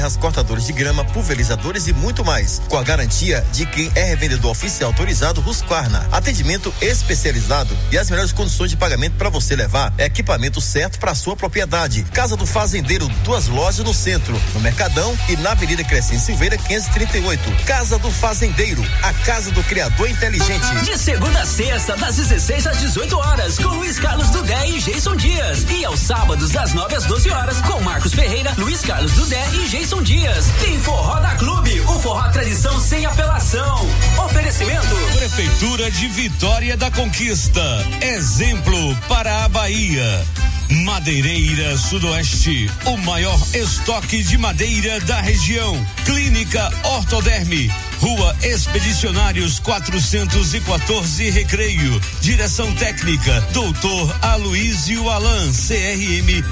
cortadores de grama, pulverizadores e muito mais, com a garantia de quem é revendedor oficial autorizado Husqvarna. Atendimento especializado e as melhores condições de pagamento para você levar equipamento certo para sua propriedade. Casa do Fazendeiro, 2 lojas no centro, no Mercadão e na Avenida Crescente Silveira 538. Casa do Fazendeiro, a casa do criador inteligente. De segunda a sexta, das 16 às 18 horas, com Luiz Carlos Dudé e Jason Dias. E aos sábados, das 9 às 12 horas, com Marcos Ferreira, Luiz Carlos Dudé e Jason Dias. Tem Forró da Clube, o forró tradição sem apelação. Oferecimento Prefeitura de Vitória da Conquista, exemplo para a Bahia. Madeireira Sudoeste, o maior estoque de madeira da região. Clínica Ortoderme, Rua Expedicionários 414 Recreio. Direção técnica Doutor Aloísio Alan, CRM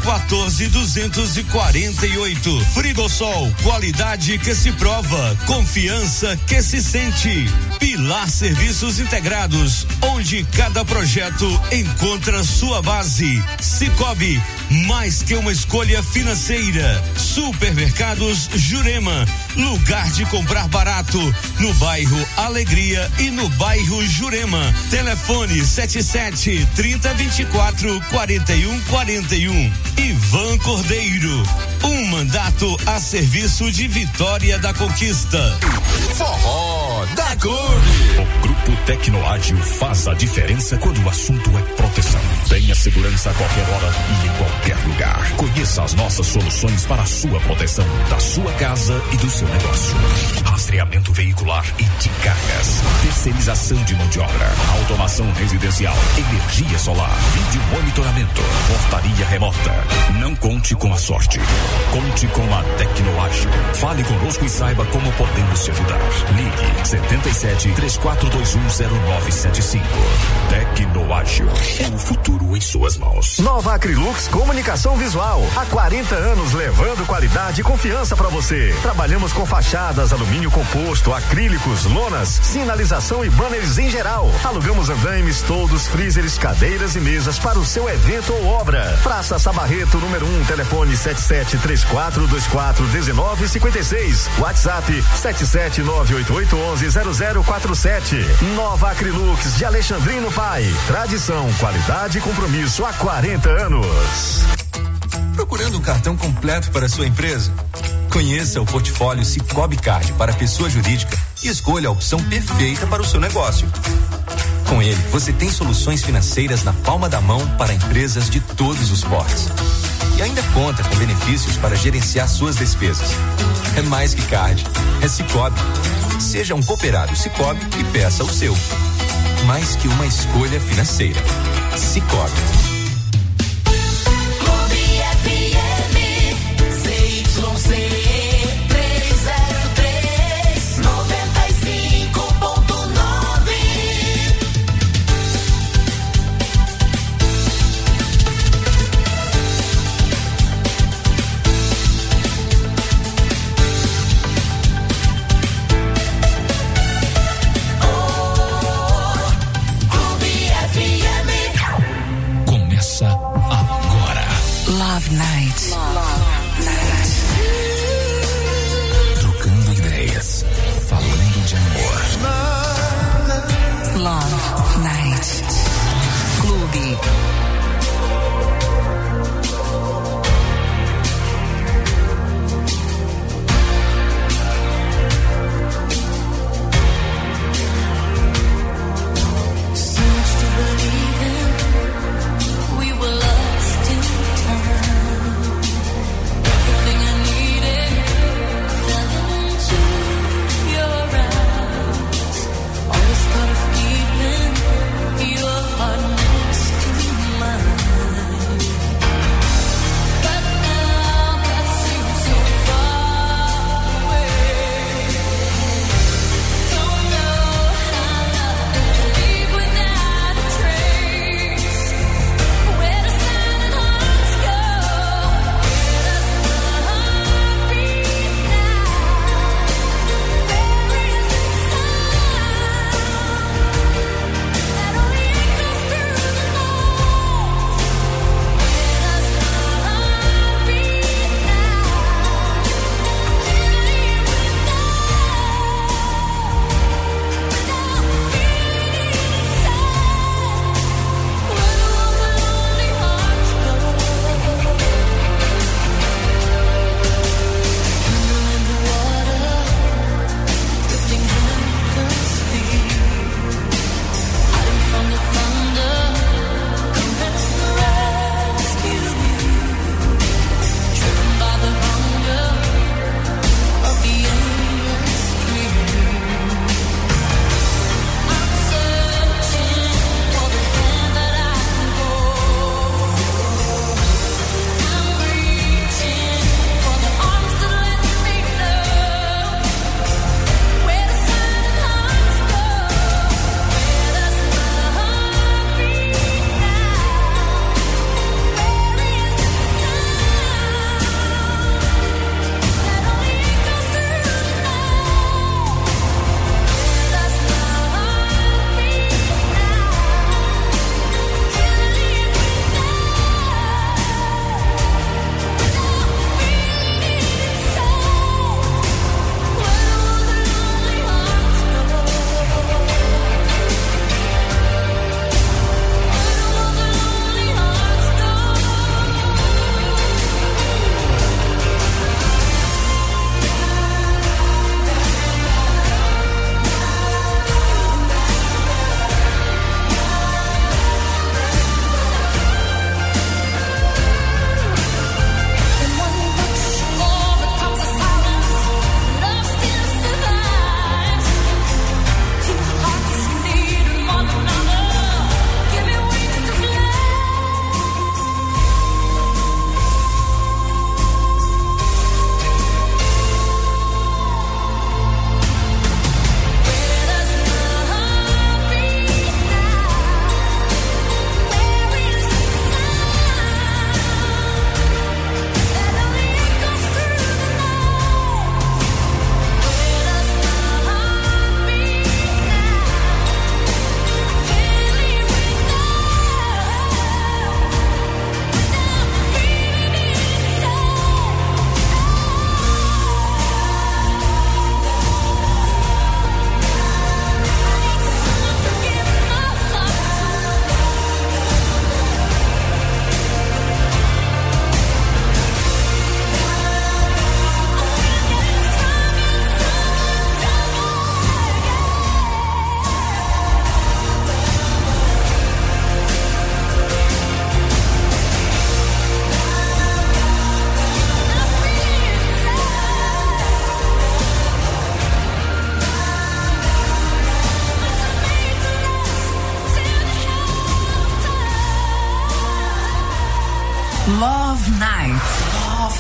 14248. Frigosol, qualidade que se prova, confiança que se sente. Pilar Serviços Integrados, onde cada projeto encontra sua base. Cicobi, mais que uma escolha financeira. Supermercados Jurema, lugar de comprar barato, no bairro Alegria e no bairro Jurema. Telefone 77-3024-4141. Ivan Cordeiro, um mandato a serviço de Vitória da Conquista. Forró da Clube. O Grupo Tecnoágil faz a diferença quando o assunto é proteção. Tenha segurança a qualquer hora e em qualquer lugar. Conheça as nossas soluções para a sua proteção, da sua casa e do seu negócio. Rastreamento veicular e de cargas. Terceirização de mão de obra. Automação residencial. Energia solar. Vídeo monitoramento. Portaria remota. Não conte com a sorte. Conte com a Tecnoágil. Fale conosco e saiba como podemos te ajudar. Ligue 77-3421-0975. Tecnoágil. O futuro em suas mãos. Nova Acrylux Comunicação Visual. Há 40 anos levando qualidade e confiança para você. Trabalhamos com fachadas, alumínio composto, acrílicos, lonas, sinalização e banners em geral. Alugamos andaimes, toldos, freezers, cadeiras e mesas para o seu evento ou obra. Praça Sabarreto, número 1, telefone 77-3424-1956. WhatsApp 77988110047. Nova Acrylux de Alexandrino Pai. Tradição, qualidade e compromisso há 40 anos. Procurando um cartão completo para sua empresa? Conheça o portfólio Cicobi Card para pessoa jurídica e escolha a opção perfeita para o seu negócio. Com ele, você tem soluções financeiras na palma da mão para empresas de todos os portes. E ainda conta com benefícios para gerenciar suas despesas. É mais que card, é Cicobi. Seja um cooperado Cicobi e peça o seu. Mais que uma escolha financeira. Cicobi.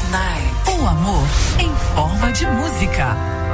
Night. O amor em forma de música.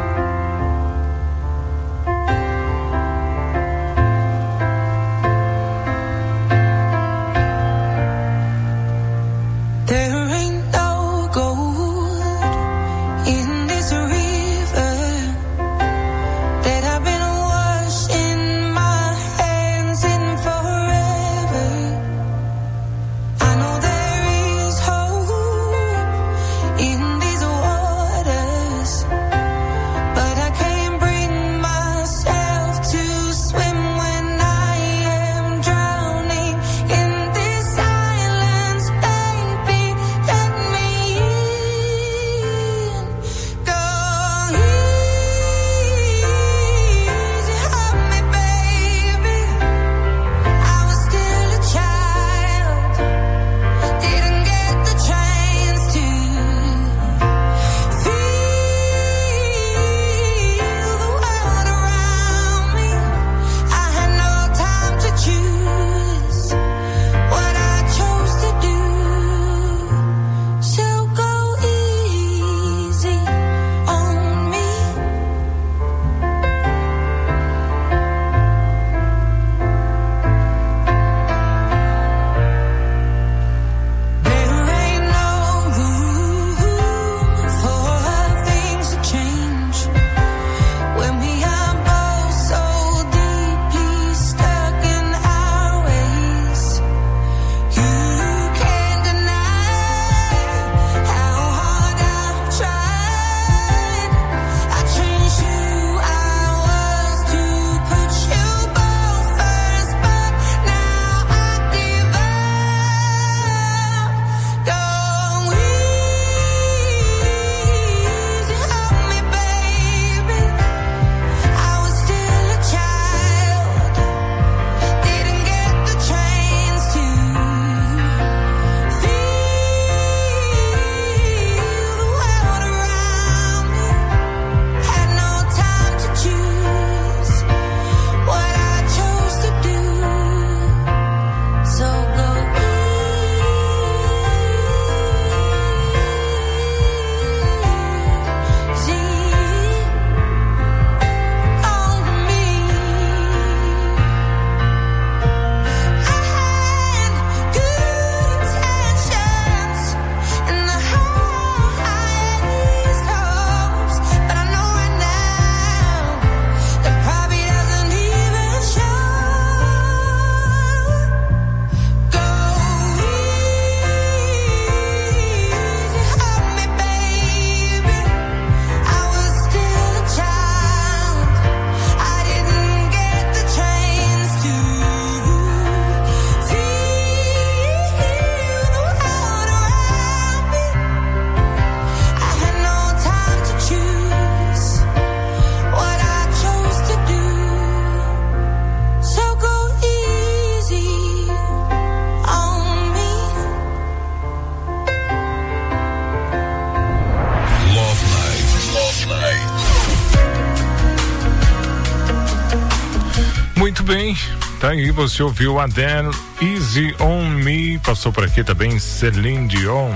Muito bem, tá aí, você ouviu Adele, Easy on Me, passou por aqui também Celine Dion.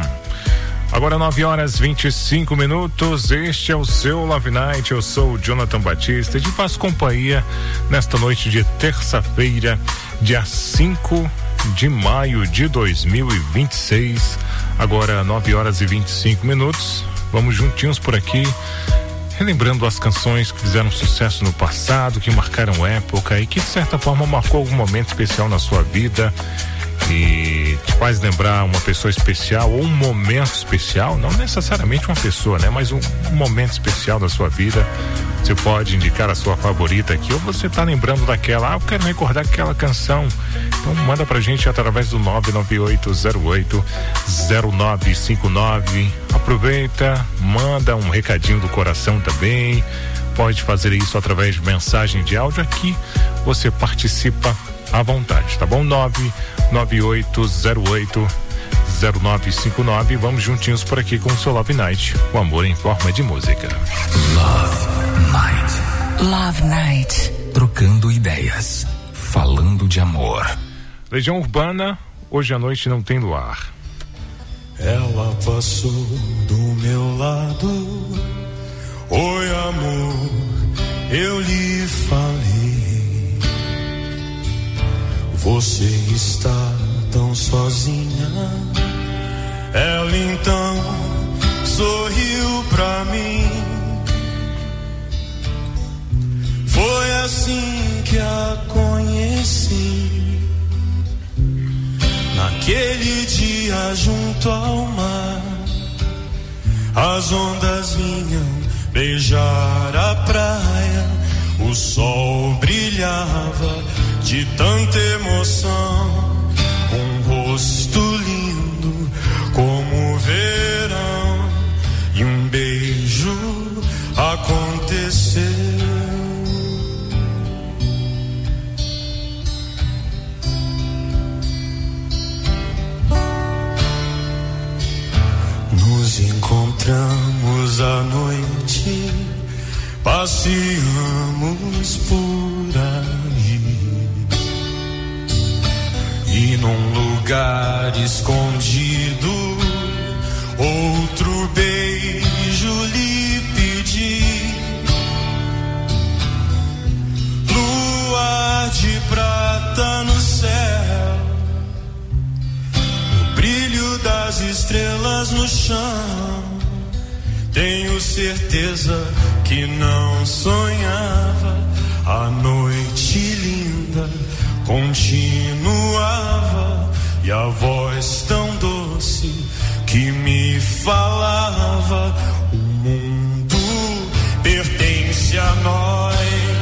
Agora 9h25, este é o seu Love Night, eu sou o Jonathan Batista e te faço companhia nesta noite de terça-feira, dia 5 de maio de 2026, agora 9h25, vamos juntinhos por aqui, relembrando as canções que fizeram sucesso no passado, que marcaram época e que de certa forma marcou algum momento especial na sua vida e te faz lembrar uma pessoa especial ou um momento especial, não necessariamente uma pessoa, né? Mas um momento especial da sua vida. Você pode indicar a sua favorita aqui ou você tá lembrando daquela, eu quero recordar aquela canção. Então manda pra gente através do 998080959. Aproveita, manda um recadinho do coração também. Pode fazer isso através de mensagem de áudio aqui. Você participa à vontade, tá bom? 998080959. Vamos juntinhos por aqui com o seu Love Night, o amor em forma de música. Love Night. Love Night. Trocando ideias, falando de amor. Legião Urbana, hoje à noite não tem luar. Ela passou do meu lado. Oi, amor, eu lhe falei. Você está tão sozinha. Ela então sorriu pra mim. Foi assim que a conheci. Naquele dia junto ao mar, as ondas vinham beijar a praia. O sol brilhava de tanta emoção, com um rosto lindo como o verão. E um beijo aconteceu. Nos encontramos à noite, passeamos por aí, e num lugar escondido, outro beijo lhe pedi. Lua de prata no céu, o brilho das estrelas no chão. Tenho certeza que não sonhava. A noite linda continuava, e a voz tão doce que me falava: o mundo pertence a nós.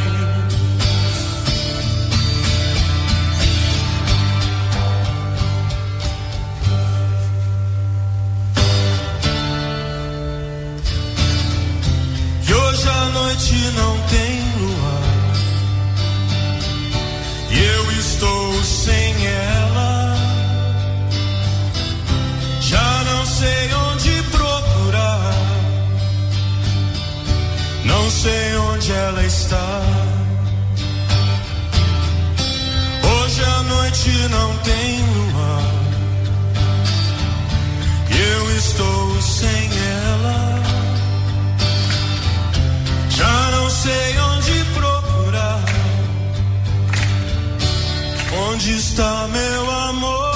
E hoje a noite não tem luar, e eu estou sem ela. Já não sei onde procurar, não sei onde ela está. Hoje a noite não tem luar, e eu estou sem ela. Já não sei onde procurar, onde está meu amor?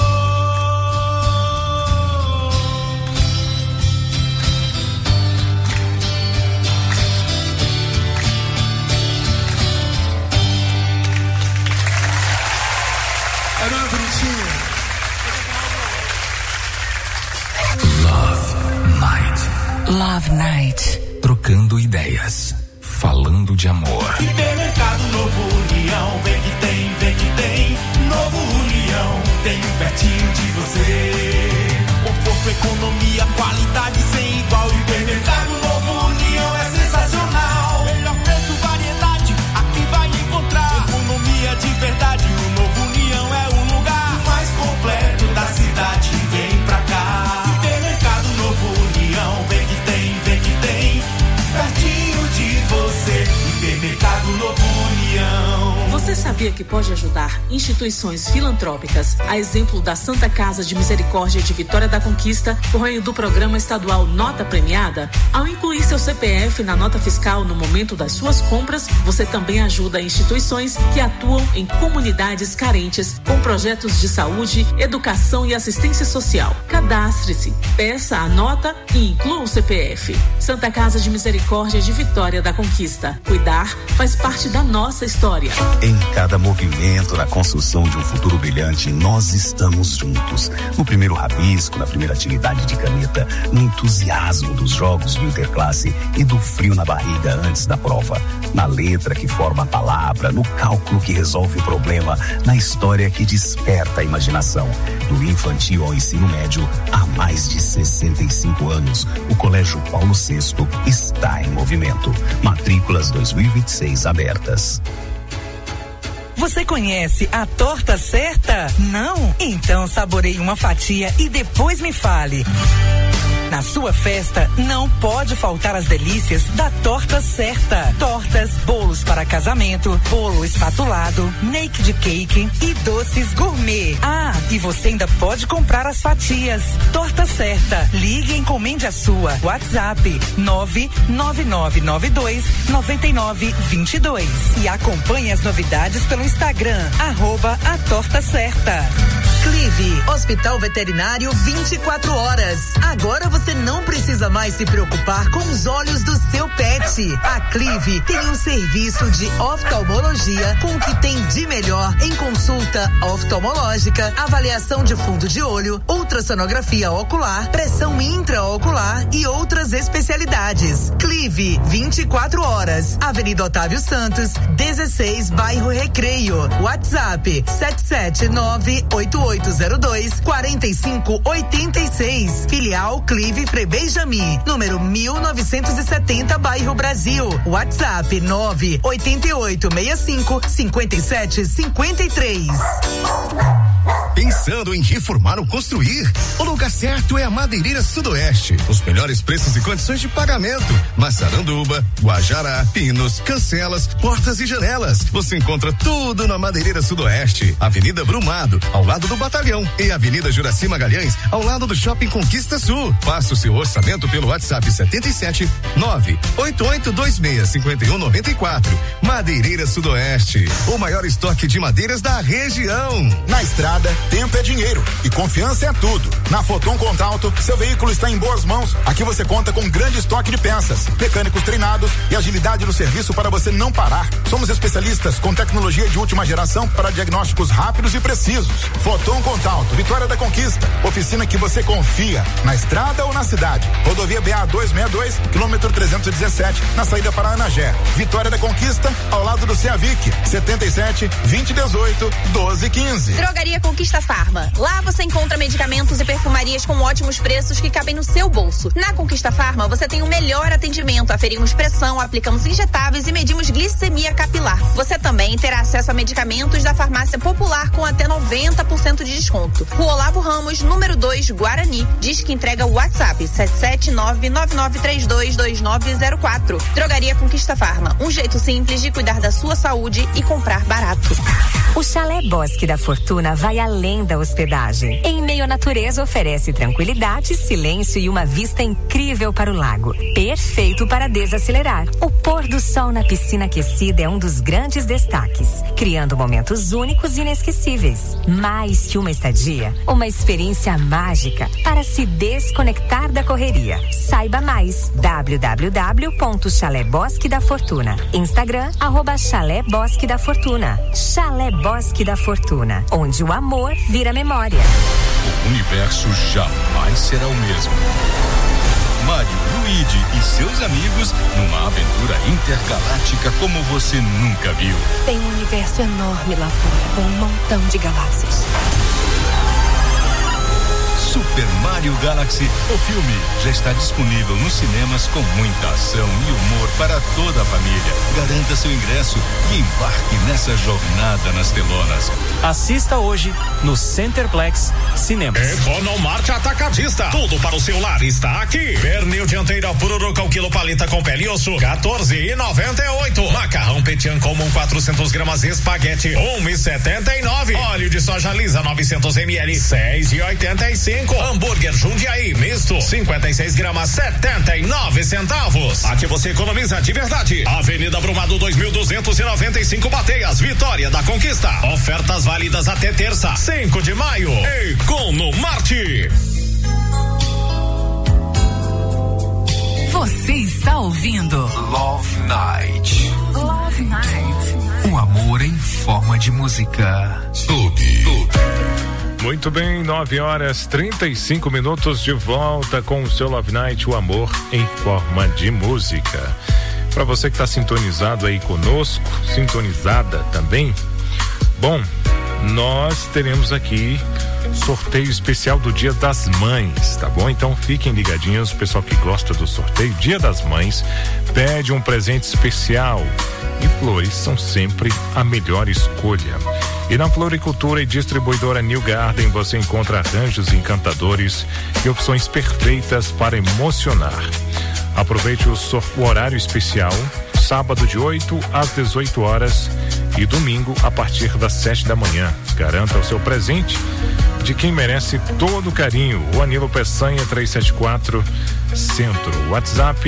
Era uma bonitinha. Love Night. Love Night. Trocando ideias, falando de amor. Hipermercado Novo União, vem que tem, vem que tem. Novo União, tem pertinho de você. Conforto, economia, qualidade sem igual. Hipermercado Novo União é sensacional. Melhor preço, variedade, aqui vai encontrar. Economia de verdade, o Novo União é o lugar mais completo da cidade. Vem pra cá. Hipermercado Novo União, vem que tem, vem que tem. Pertinho de você, Hipermercado Novo União. Você sabia que pode ajudar instituições filantrópicas, a exemplo da Santa Casa de Misericórdia de Vitória da Conquista, por meio do programa estadual Nota Premiada? Ao incluir seu CPF na nota fiscal no momento das suas compras, você também ajuda instituições que atuam em comunidades carentes com projetos de saúde, educação e assistência social. Cadastre-se, peça a nota e inclua o CPF. Santa Casa de Misericórdia de Vitória da Conquista. Cuidar faz parte da nossa história. Em cada movimento na construção de um futuro brilhante, nós estamos juntos. No primeiro rabisco, na primeira atividade de caneta, no entusiasmo dos jogos do Interclasse e do frio na barriga antes da prova. Na letra que forma a palavra, no cálculo que resolve o problema, na história que desperta a imaginação. Do infantil ao ensino médio, há mais de 65 anos, o Colégio Paulo VI está em movimento. Matrículas 2026 abertas. Você conhece a torta certa? Não? Então saboreie uma fatia e depois me fale. Na sua festa, não pode faltar as delícias da Torta Certa. Tortas, bolos para casamento, bolo espatulado, naked cake e doces gourmet. Ah, e você ainda pode comprar as fatias. Torta Certa. Ligue e encomende a sua. WhatsApp 999929922 e acompanhe as novidades pelo Instagram @a Torta Certa. Clive, Hospital Veterinário 24 horas. Agora você não precisa mais se preocupar com os olhos do seu pet. A Clive tem um serviço de oftalmologia com o que tem de melhor em consulta oftalmológica, avaliação de fundo de olho, ultrassonografia ocular, pressão intraocular e outras especialidades. Clive, 24 horas. Avenida Otávio Santos, 16, bairro Recreio. WhatsApp 77988024586. Filial Clive Frei-Benjamin, número 1970, bairro Brasil. WhatsApp 988655753. Pensando em reformar ou construir? O lugar certo é a Madeireira Sudoeste. Os melhores preços e condições de pagamento. Massaranduba, Guajará, pinos, cancelas, portas e janelas. Você encontra tudo na Madeireira Sudoeste. Avenida Brumado, ao lado do Batalhão, e Avenida Juraci Magalhães, ao lado do Shopping Conquista Sul. Faça o seu orçamento pelo WhatsApp 77988265194. Madeireira Sudoeste, o maior estoque de madeiras da região. Na estrada, tempo é dinheiro e confiança é tudo. Na Foton Contalto, seu veículo está em boas mãos. Aqui você conta com grande estoque de peças, mecânicos treinados e agilidade no serviço para você não parar. Somos especialistas com tecnologia de última geração para diagnósticos rápidos e precisos. Foton Contalto, Vitória da Conquista. Oficina que você confia, na estrada ou na cidade. Rodovia BA 262, quilômetro 317, na saída para Anagé. Vitória da Conquista, ao lado do Ceavic, 77-2018-1215. Drogaria Conquista Farma. Lá você encontra medicamentos e perfumarias com ótimos preços que cabem no seu bolso. Na Conquista Farma você tem o melhor atendimento. Aferimos pressão, aplicamos injetáveis e medimos glicemia capilar. Você também terá acesso a medicamentos da Farmácia Popular com até 90% de desconto. Rua Olavo Ramos, número 2, Guarani. Diz que entrega o WhatsApp 77999322904. Drogaria Conquista Farma. Um jeito simples de cuidar da sua saúde e comprar barato. O Chalé Bosque da Fortuna vai além da hospedagem. Em meio à natureza, oferece tranquilidade, silêncio e uma vista incrível para o lago. Perfeito para desacelerar. O pôr do sol na piscina aquecida é um dos grandes destaques, criando momentos únicos e inesquecíveis. Mais que uma estadia, uma experiência mágica para se desconectar da correria. Saiba mais. www.Chalé Bosque da Fortuna. Instagram @Chalé Bosque da Fortuna. Chalé Bosque da Fortuna, onde o amor vira memória. O universo jamais será o mesmo. Mario, Luigi e seus amigos numa aventura intergaláctica como você nunca viu. Tem um universo enorme lá fora, com um montão de galáxias. Super Mario Galaxy, o filme já está disponível nos cinemas com muita ação e humor para toda a família. Garanta seu ingresso e embarque nessa jornada nas telonas. Assista hoje no Centerplex Cinemas. Economart Atacadista. Tudo para o celular está aqui. Pernil dianteira Pururuca, o quilo palita com pele e osso, 14,98. Macarrão Petian comum 400 gramas espaguete, 1,79. Óleo de soja lisa 900 ml, 6,85. Hambúrguer Jundiaí misto, 56 gramas, 79 centavos. Aqui você economiza de verdade. Avenida Brumado 2295 Bateias, Vitória da Conquista. Ofertas válidas até terça, 5 de maio. Economart. Você está ouvindo Love Night. Love Night. Um amor em forma de música. Tubi. Muito bem, 9h35 de volta com o seu Love Night, o amor em forma de música. Para você que está sintonizado aí conosco, sintonizada também, bom, nós teremos aqui sorteio especial do Dia das Mães, tá bom? Então fiquem ligadinhos, o pessoal que gosta do sorteio. Dia das Mães pede um presente especial e flores são sempre a melhor escolha. E na floricultura e distribuidora New Garden você encontra arranjos encantadores e opções perfeitas para emocionar. Aproveite o horário especial, sábado de 8 às 18 horas e domingo a partir das 7 da manhã. Garanta o seu presente de quem merece todo o carinho. O Anilo Peçanha 374 Centro. WhatsApp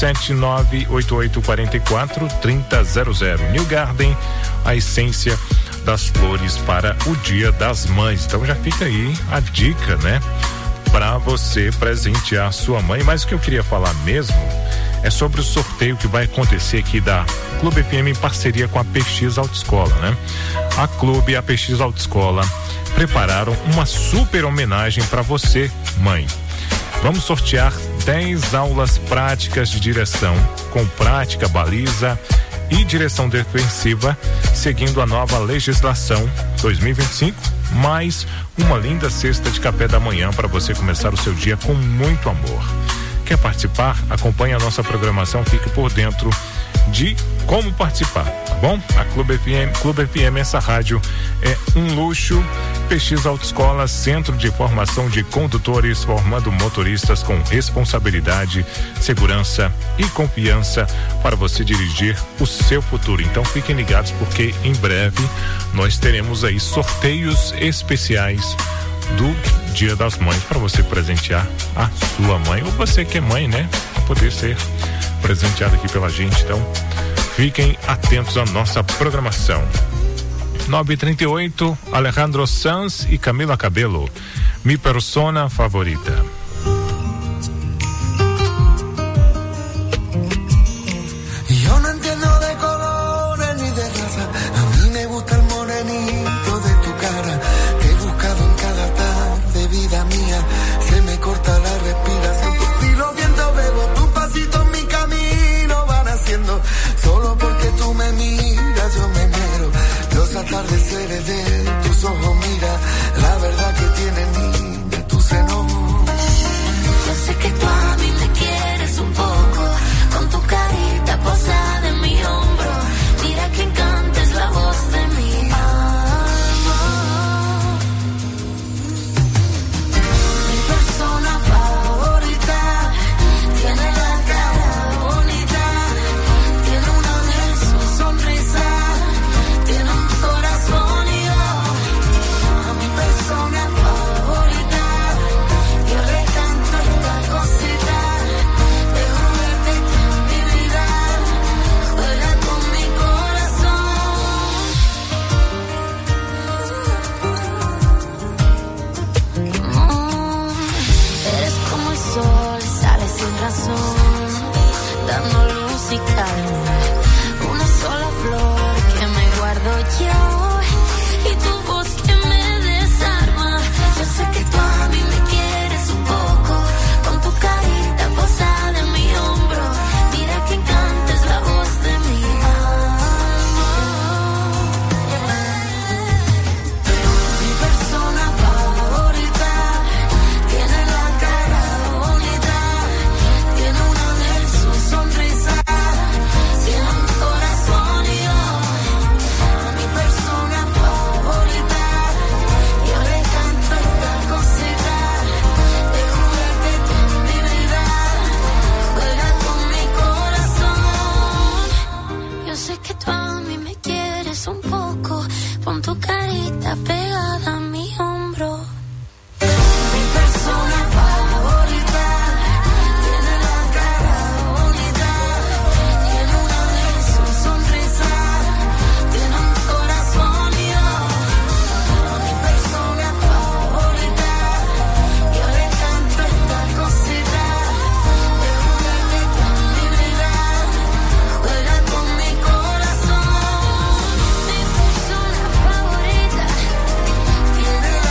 77988443000. New Garden, a essência das flores para o Dia das Mães. Então já fica aí a dica, né? Para você presentear sua mãe. Mas o que eu queria falar mesmo é sobre o sorteio que vai acontecer aqui da Clube FM em parceria com a PX Autoescola, né? A Clube e a PX Autoescola prepararam uma super homenagem para você, mãe. Vamos sortear 10 aulas práticas de direção, com prática, baliza e direção defensiva, seguindo a nova legislação 2025, mais uma linda cesta de café da manhã para você começar o seu dia com muito amor. Quer participar? Acompanhe a nossa programação, fique por dentro de como participar, tá bom? A Clube FM, essa rádio é um luxo. PX Autoescola, Centro de Formação de Condutores, formando motoristas com responsabilidade, segurança e confiança para você dirigir o seu futuro. Então fiquem ligados, porque em breve nós teremos aí sorteios especiais do Dia das Mães para você presentear a sua mãe, ou você que é mãe, né? Para poder ser presenteado aqui pela gente. Então fiquem atentos à nossa programação. 9h38, Alejandro Sanz e Camila Cabello, Mi Persona Favorita. Yo no entiendo de colores ni de raza, a mí me gusta el morenito de tu cara. Te he buscado en cada tarde, vida mía, se me corta la respiración. Por ti los vientos bebo, tus pasitos mi camino van haciendo. Solo porque tú me miras yo me muero. Los atardeceres de tus ojos, mira la verdad que tienen de tus senos. Yo sé que tú a mí me quieres un poco, con tu carita posada en mi hombro. Mira que encanta es la voz de mi amor. Mi persona favorita tiene la cara bonita, tiene un ángel, su sonrisa, tiene un corazón y yo, a mi persona favorita, yo le canto esta cosita, de juguete que en mi vida juega con mi corazón. Eres como el sol, sale sin razón, dando luz y calma. Una sola flor que me guardo yo y tu voz que me desarma. Yo sé que tú a mí me quieres un poco, con tu carita posada en mi hombro. Mira que encanta es la voz de mi amor. Mi persona favorita tiene la cara bonita, tiene un ángel, su sonrisa, tiene un corazón y yo, a mi persona favorita, yo le canto esta cosita, de juguete que en mi vida juega con mi corazón. Yo sé que tú a mí me quieres un poco, pon tu carita pegada a mi hombro. Mi persona favorita tiene la cara bonita, tiene un ángel, su sonrisa, tiene un corazón y yo, a mi persona favorita, yo le canto esta cosita, de juguete que en mi vida juega con mi corazón. Mi persona favorita tiene la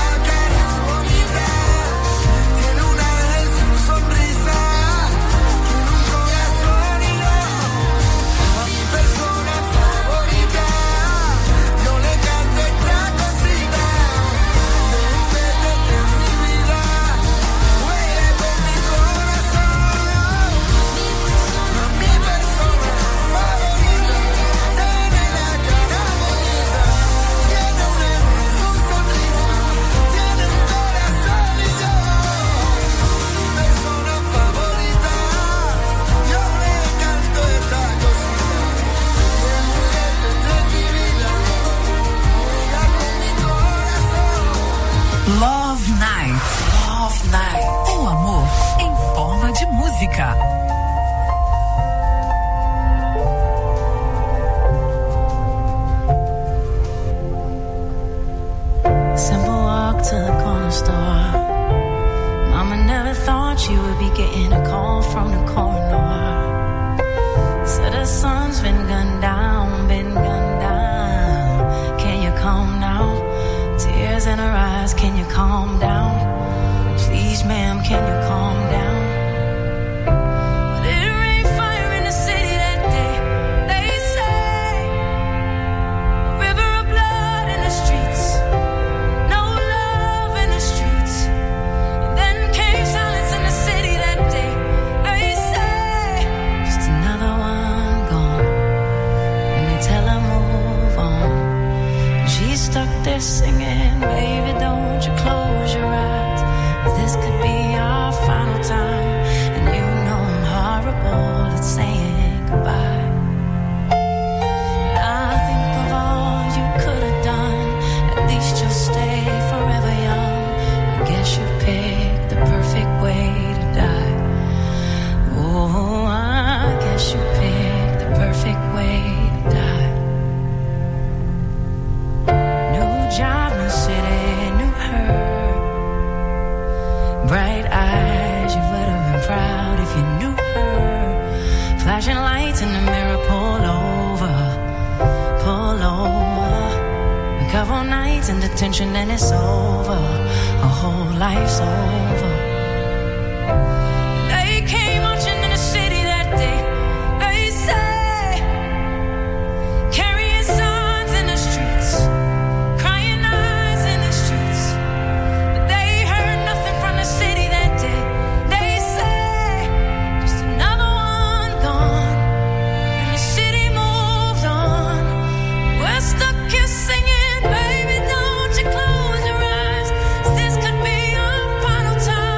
the sun's been gunned down, been gunned down. Can you calm now? Tears in her eyes, can you calm down? Please, ma'am, can you calm down? But it rained fire in the city that day. They say a river of blood in the streets, no love in the streets. And then came silence in the city that day. They say just another one gone, and they tell her move on. She's stuck there singing, baby, don't you close your eyes, 'cause this could be our final time. And you know I'm horrible at saying goodbye. And I think of all you could have done, at least you'll stay forever young. I guess you picked the perfect way to die. Oh, I guess you picked the perfect way to die. New job, new city, new her. Bright eyes, you would have been proud if you knew her. Flashing lights in the mirror, pull over, pull over. A couple nights in detention and it's over, a whole life's over. They came marching in the city that day. They say, carrying signs in the streets, crying eyes in the streets. But they heard nothing from the city that day. They say, just another one gone, and the city moved on. We're stuck here singing, baby, don't you close your eyes, 'cause this could be our final time.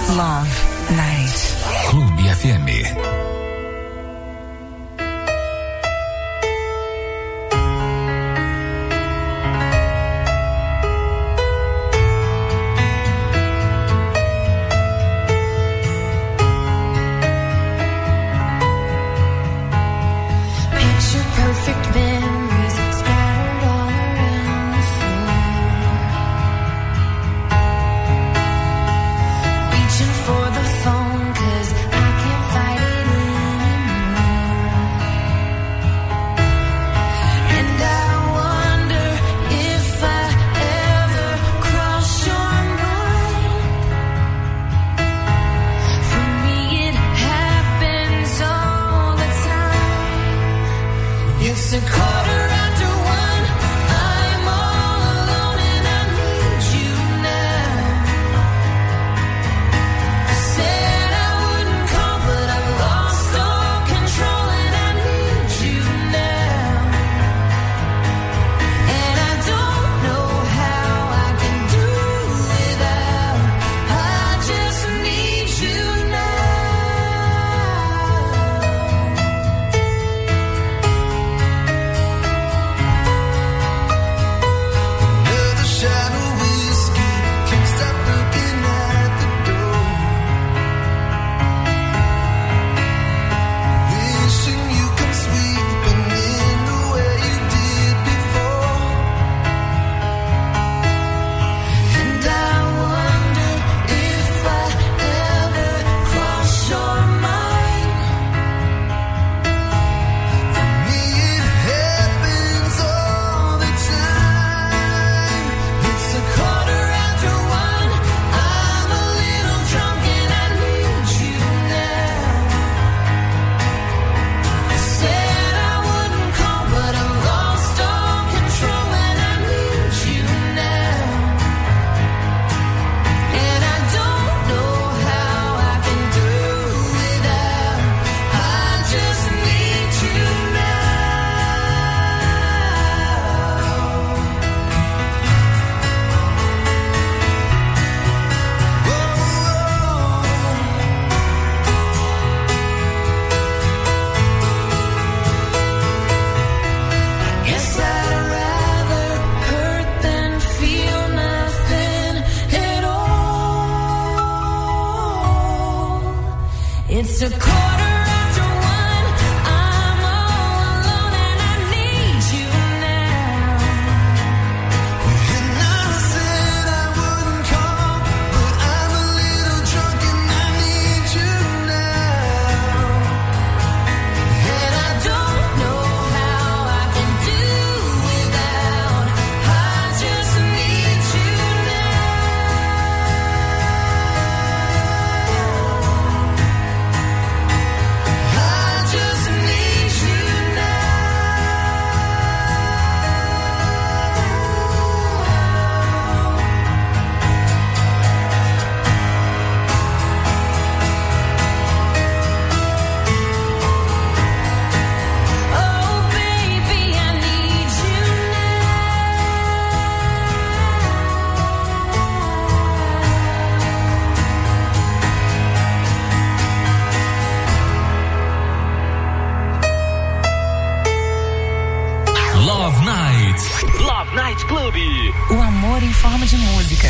Love Night. Clube FM. For the phone, 'cause I can't fight it It's a quarter after one. I'm all alone and I need you now. And I said I wouldn't call, but I'm a little drunk and I need you now. And I don't know how I can do without. I just need you Love Night Club. O amor em forma de música.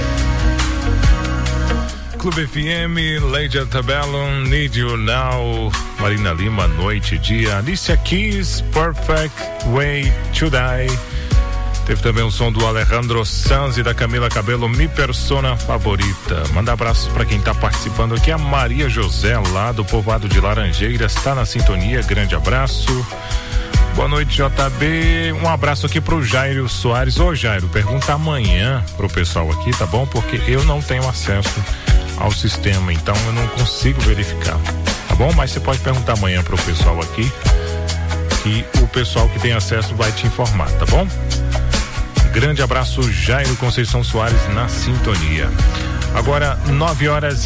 Clube FM, Lady Antebellum, Need You Now, Marina Lima, Noite e Dia, Alicia Keys, Perfect Way to Die. Teve também o som do Alejandro Sanz e da Camila Cabello, Mi Persona Favorita. Manda abraços para quem tá participando aqui, a Maria José, lá do povoado de Laranjeiras, tá na sintonia, grande abraço. Boa noite, JB. Um abraço aqui pro Jairo Soares. Ô Jairo, pergunta amanhã pro pessoal aqui, tá bom? Porque eu não tenho acesso ao sistema, então eu não consigo verificar, tá bom? Mas você pode perguntar amanhã pro pessoal aqui, que o pessoal que tem acesso vai te informar, tá bom? Grande abraço, Jairo Conceição Soares na sintonia. Agora,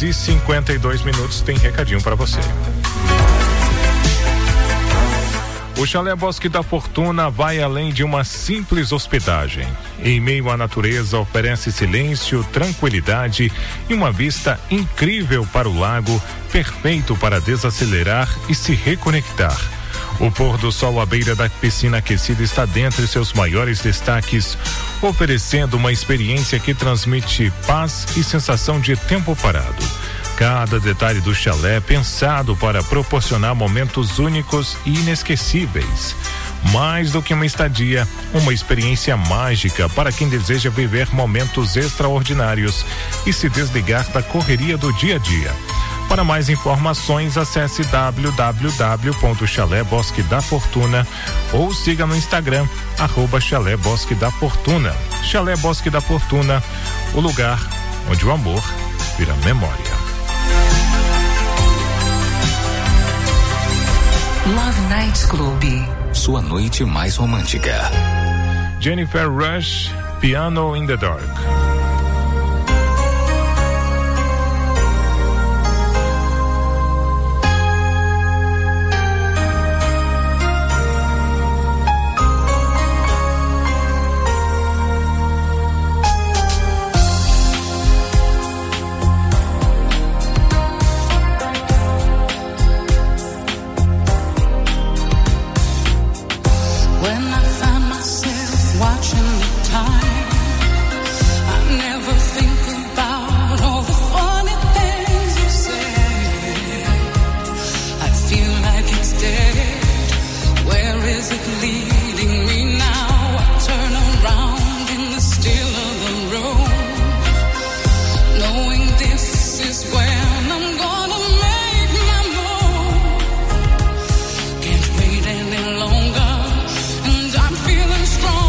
9h52, tem recadinho pra você. O Chalé Bosque da Fortuna vai além de uma simples hospedagem. Em meio à natureza, oferece silêncio, tranquilidade e uma vista incrível para o lago, perfeito para desacelerar e se reconectar. O pôr do sol à beira da piscina aquecida está dentre seus maiores destaques, oferecendo uma experiência que transmite paz e sensação de tempo parado. Cada detalhe do chalé é pensado para proporcionar momentos únicos e inesquecíveis. Mais do que uma estadia, uma experiência mágica para quem deseja viver momentos extraordinários e se desligar da correria do dia a dia. Para mais informações, acesse www.chalé Bosque da Fortuna ou siga no Instagram, @Chalé Bosque da Fortuna. Chalé Bosque da Fortuna, o lugar onde o amor vira memória. Love Night Club. Sua noite mais romântica. Jennifer Rush, Piano in the Dark. Watching the time, I never think about all the funny things you say. I feel like it's dead. Where is it leading me now? I turn around in the still of the room, knowing this is when I'm gonna make my move. Can't wait any longer, and I'm feeling strong.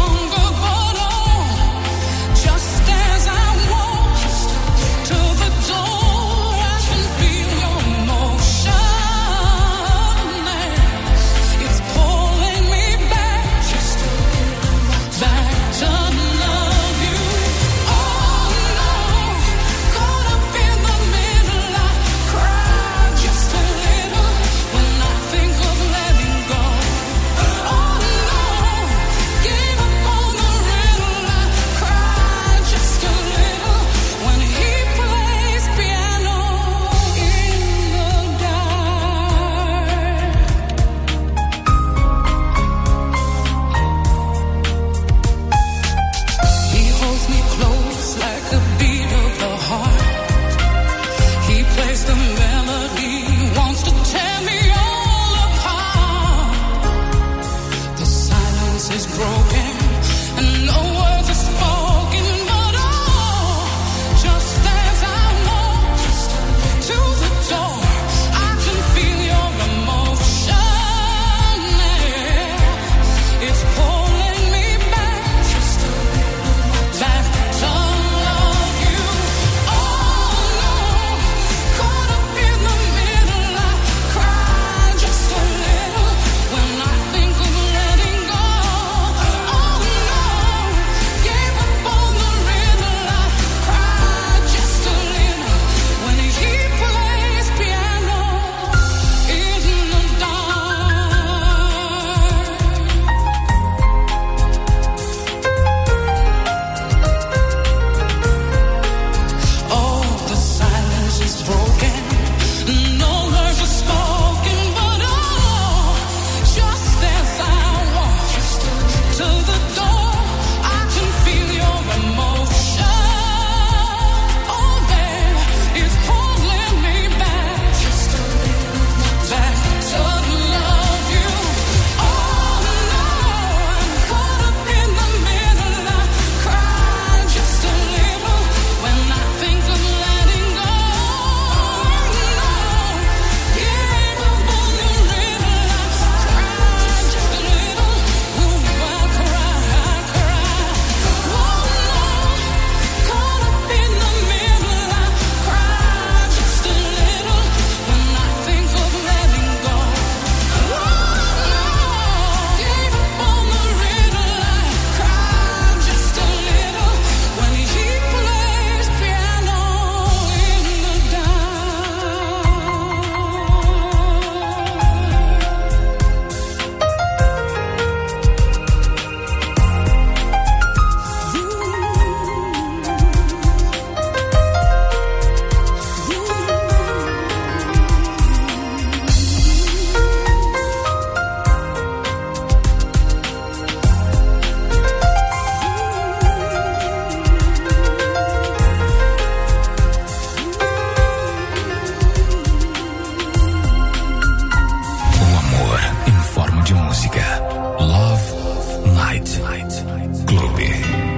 Night Clube.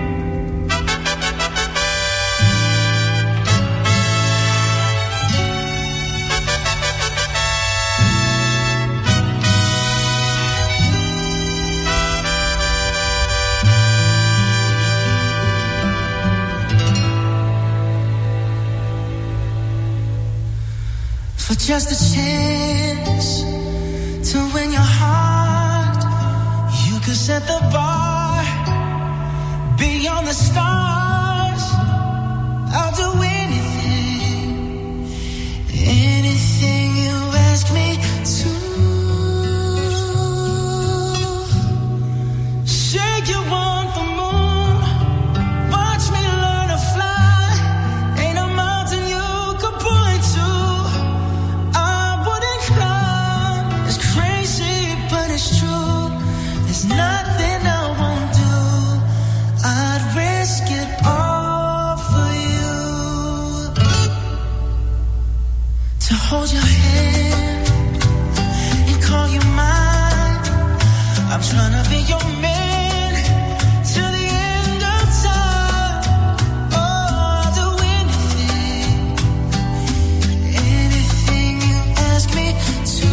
For just a chance to win your heart, you could set the bar beyond the stars. I'll do anything, anything you ask me to. Say you want the moon, watch me learn to fly. Ain't a mountain you could point to nothing I won't do. I'd risk it all for you. To hold your hand and call you mine. I'm trying to be your man till the end of time. Oh, I'll do anything, anything you ask me to.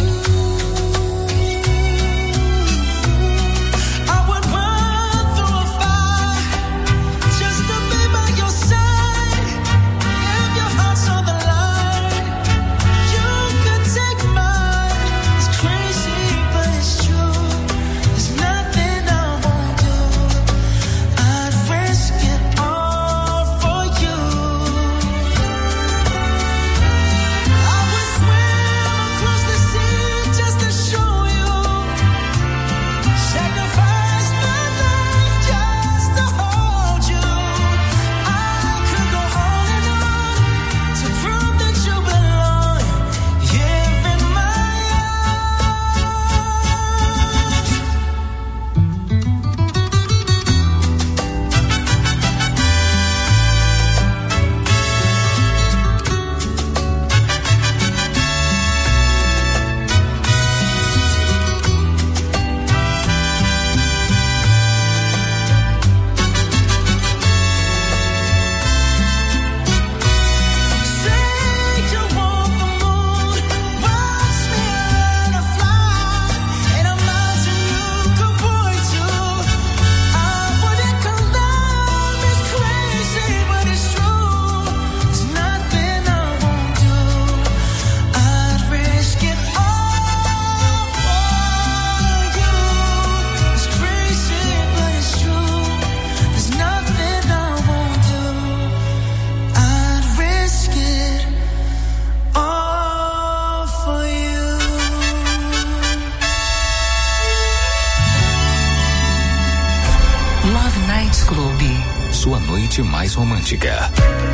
Mais romântica.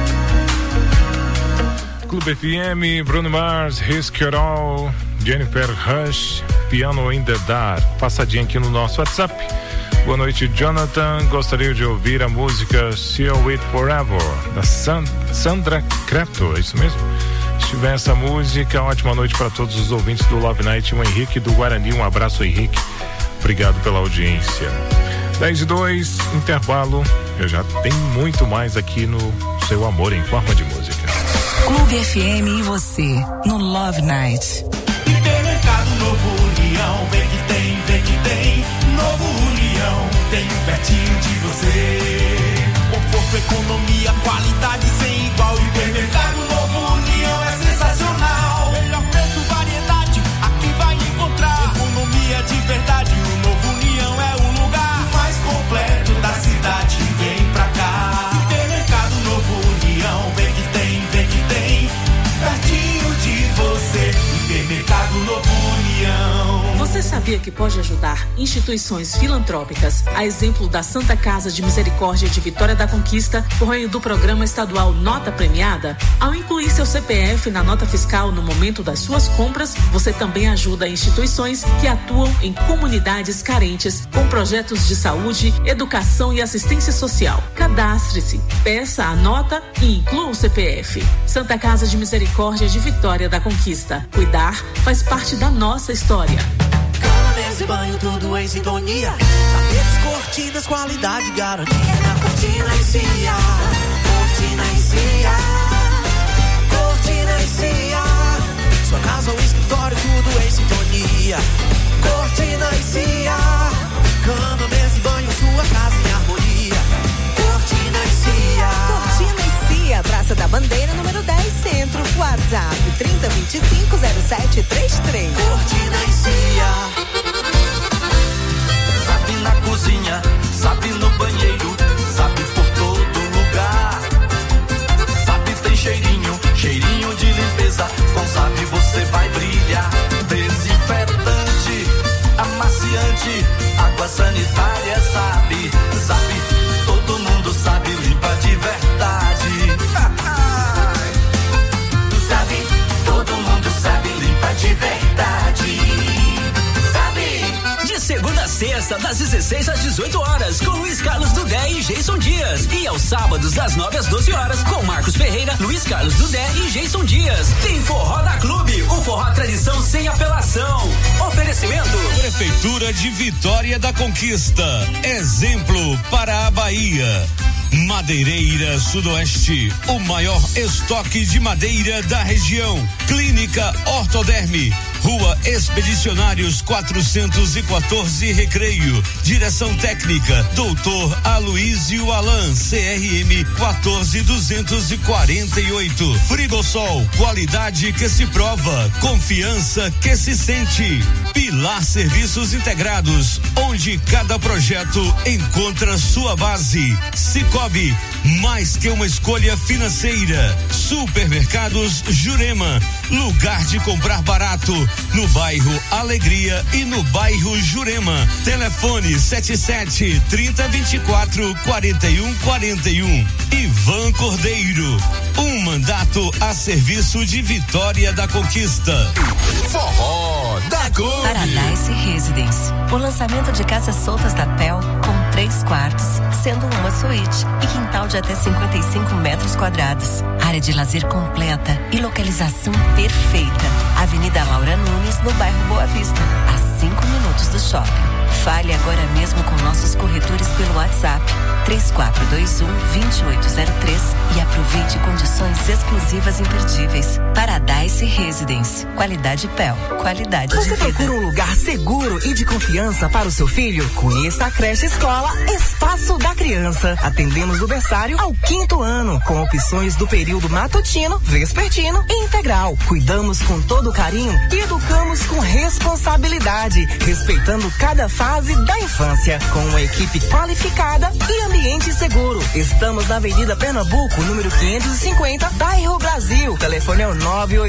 Clube FM, Bruno Mars, Risk It All, Jennifer Rush, Piano in the Dark. Passadinha aqui no nosso WhatsApp. Boa noite, Jonathan. Gostaria de ouvir a música Seal It Forever, da Sandra Creto, é isso mesmo? Se tiver essa música, ótima noite para todos os ouvintes do Love Night. O Henrique do Guarani, um abraço, Henrique. Obrigado pela audiência. 10:02, intervalo. Eu já tenho muito mais aqui no Seu Amor em Forma de Música. Clube FM e você, no Love Night. Hipermercado Novo União, vem que tem. Novo União, tem pertinho de você. Conforto, economia, qualidade sem igual. Hipermercado Novo União é sensacional. Melhor preço, variedade, aqui vai encontrar. Economia de verdade, o Novo União é o lugar mais completo da cidade. Vem pra cá. Hipermercado Novo União, vem que tem. Pertinho de você. Hipermercado Novo União. Você sabia que pode ajudar instituições filantrópicas, a exemplo da Santa Casa de Misericórdia de Vitória da Conquista, por meio do programa estadual Nota Premiada? Ao incluir seu CPF na nota fiscal no momento das suas compras, você também ajuda instituições que atuam em comunidades carentes com projetos de saúde, educação e assistência social. Cadastre-se, peça a nota e inclua o CPF. Santa Casa de Misericórdia de Vitória da Conquista. Cuidar faz parte da nossa história. Cama, mesa e banho, tudo em sintonia. Tapetes, Cortinas, qualidade, garantia na Cortina e Cia. Cortina e Cia. Cortina e Cia. Sua casa ou escritório, tudo em sintonia. Cortina e Cia. Cama, mesa e banho, sua casa em harmonia. Cortina e Cia. Cortina e Cia, Praça da Bandeira, número 10, Centro. WhatsApp 3025-0733. Cortina e Cia. Sabe na cozinha, sabe no banheiro, sabe por todo lugar. Sabe tem cheirinho, cheirinho de limpeza. Com Sabe você vai brilhar. Desinfetante, amaciante, água sanitária, sabe, sabe, todo mundo sabe, limpa de verdade. Sabe, todo mundo sabe, limpa de verdade. Sabe. De segunda a sexta, das 16 às 18 horas, com Luiz Carlos Dudé e Jason Dias. E aos sábados, das 9 às 12 horas, com Marcos Ferreira, Luiz Carlos Dudé e Jason Dias. Tem Forró da Clube, o forró tradição sem apelação. Oferecimento. Prefeitura de Vitória da Conquista. Exemplo para a Bahia. Madeireira Sudoeste, o maior estoque de madeira da região. Clínica Ortoderme, Rua Expedicionários 414 Recreio. Direção técnica, Doutor Aloísio Alan, CRM 14248. Frigosol, qualidade que se prova, confiança que se sente. Pilar Serviços Integrados, onde cada projeto encontra sua base. Cicobi, mais que uma escolha financeira. Supermercados Jurema, lugar de comprar barato, no bairro Alegria e no bairro Jurema. Telefone 77-3024-4141. Ivan Cordeiro, um mandato a serviço de Vitória da Conquista. Forró da Clube. Paradise Residence, o lançamento de casas soltas da PEL com 3 quartos, sendo uma suíte e quintal de até 55 metros quadrados. Área de lazer completa e localização perfeita. Avenida Laura Nunes, no bairro Boa Vista, a 5 minutos do shopping. Fale agora mesmo com nossos corretores pelo WhatsApp 3421-2803 e aproveite condições exclusivas imperdíveis. Paradise Residence, qualidade PEL, qualidade de vida. Você procura um lugar seguro e de confiança para o seu filho? Conheça a creche escola Espaço da Criança. Atendemos do berçário ao 5º ano, com opções do período matutino, vespertino e integral. Cuidamos com todo carinho e educamos com responsabilidade, respeitando cada fase da infância, com uma equipe qualificada e ambiente seguro. Estamos na Avenida Pernambuco, número 550, bairro Brasil. Telefone é o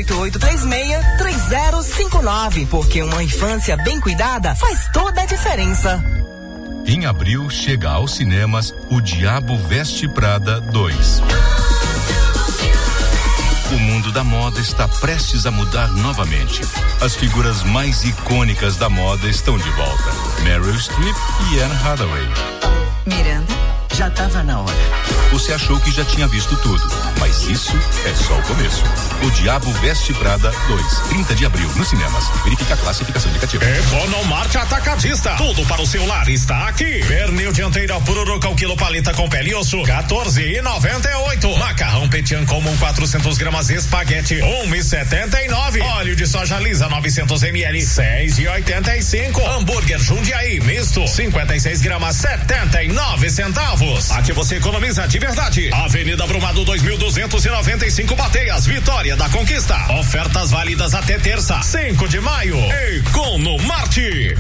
98836-3059, porque uma infância bem cuidada faz toda a diferença. Em abril, chega aos cinemas O Diabo Veste Prada 2. O mundo da moda está prestes a mudar novamente. As figuras mais icônicas da moda estão de volta. Meryl Streep e Anne Hathaway. Miranda, já estava na hora. Você achou que já tinha visto tudo, mas isso é só o começo. O Diabo Veste Prada 2, 30 de abril, nos cinemas. Verifica a classificação indicativa. Economarte Atacadista. Tudo para o seu lar está aqui. Pernil dianteira Pururuca o quilo paleta com pele e osso, 14,98. Macarrão Petian comum 400 gramas espaguete, 1,79. Óleo de soja lisa 900 ml, 6,85. Hambúrguer Jundiaí misto, 56 gramas, 79 centavos. Aqui você economiza de verdade. Avenida Brumado 2295 Bateias, Vitória da Conquista. Ofertas válidas até terça, 5 de maio. Economarte.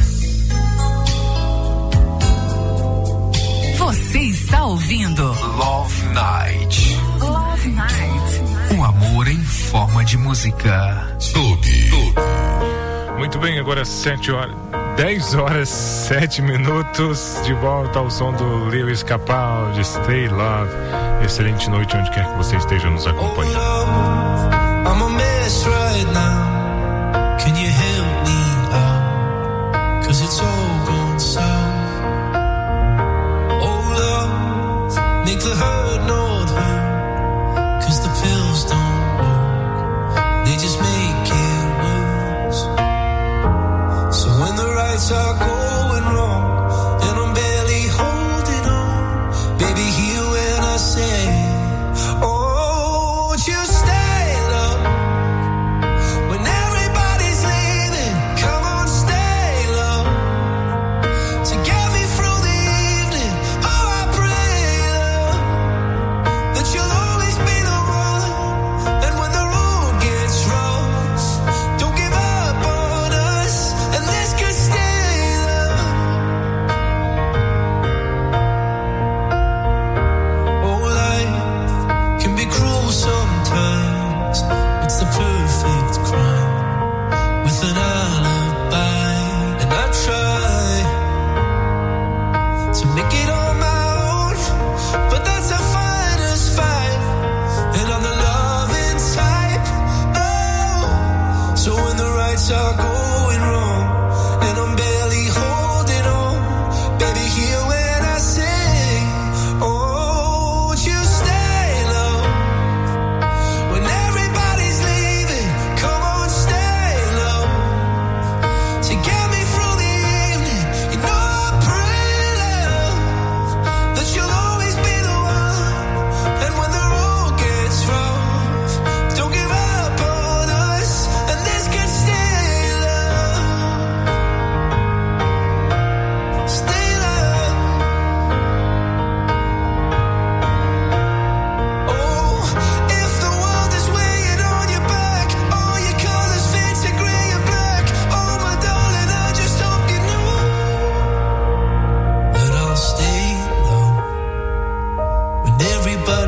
Você está ouvindo Love Night. Love Night. Um amor em forma de música. Clube. Muito bem, agora 10 horas 7 minutos, de volta ao som do Lewis Capaldi, Stay Love. Excelente noite onde quer que você esteja nos acompanhando. I'm a mess right now. Can you help me out? 'Cause it's all gone south. Oh love, make the hurt not hurt. 'Cause the pills don't work. They just make it worse. So when the rights are going wrong and I'm barely home,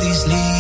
these leaves.